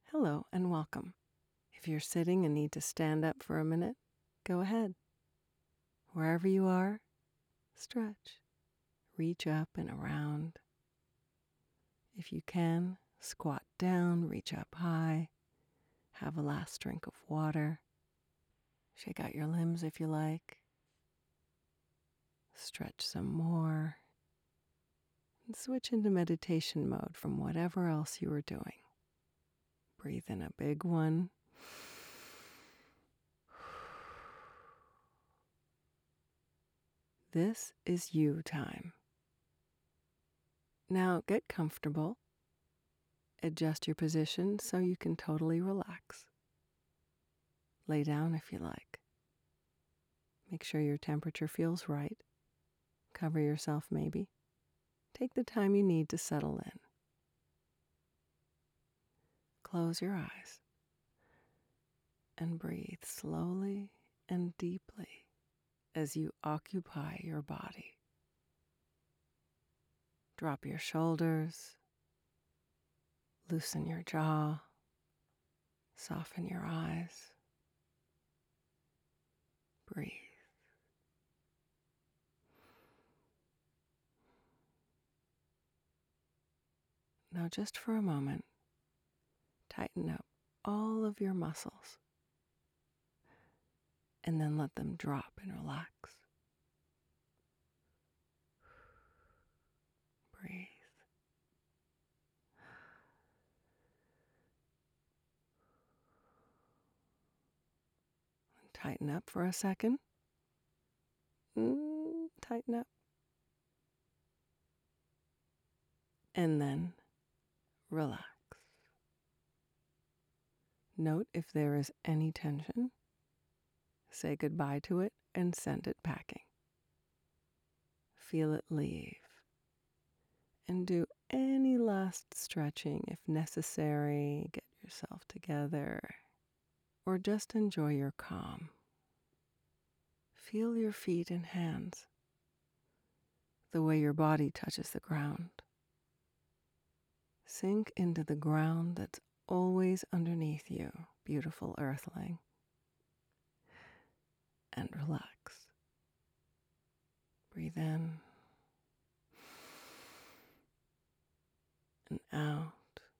Hello and welcome. If you're sitting and need to stand up for a minute, go ahead. Wherever you are, stretch. Reach up and around. If you can, squat down, reach up high. Have a last drink of water. Shake out your limbs if you like. Stretch some more. And switch into meditation mode from whatever else you were doing. Breathe in a big one. This is you time. Now get comfortable. Adjust your position so you can totally relax. Lay down if you like. Make sure your temperature feels right. Cover yourself maybe. Take the time you need to settle in. Close your eyes and breathe slowly and deeply as you occupy your body. Drop your shoulders, loosen your jaw, soften your eyes. Breathe. Now just for a moment, tighten up all of your muscles and then let them drop and relax. Breathe. And tighten up for a second. Tighten up. And then relax. Note if there is any tension. Say goodbye to it and send it packing. Feel it leave. And do any last stretching if necessary. Get yourself together. Or just enjoy your calm. Feel your feet and hands. The way your body touches the ground. Sink into the ground that's always underneath you, beautiful earthling. And relax. Breathe in and out.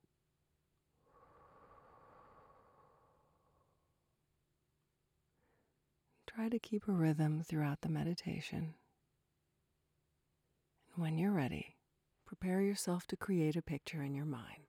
Try to keep a rhythm throughout the meditation. And when you're ready, prepare yourself to create a picture in your mind.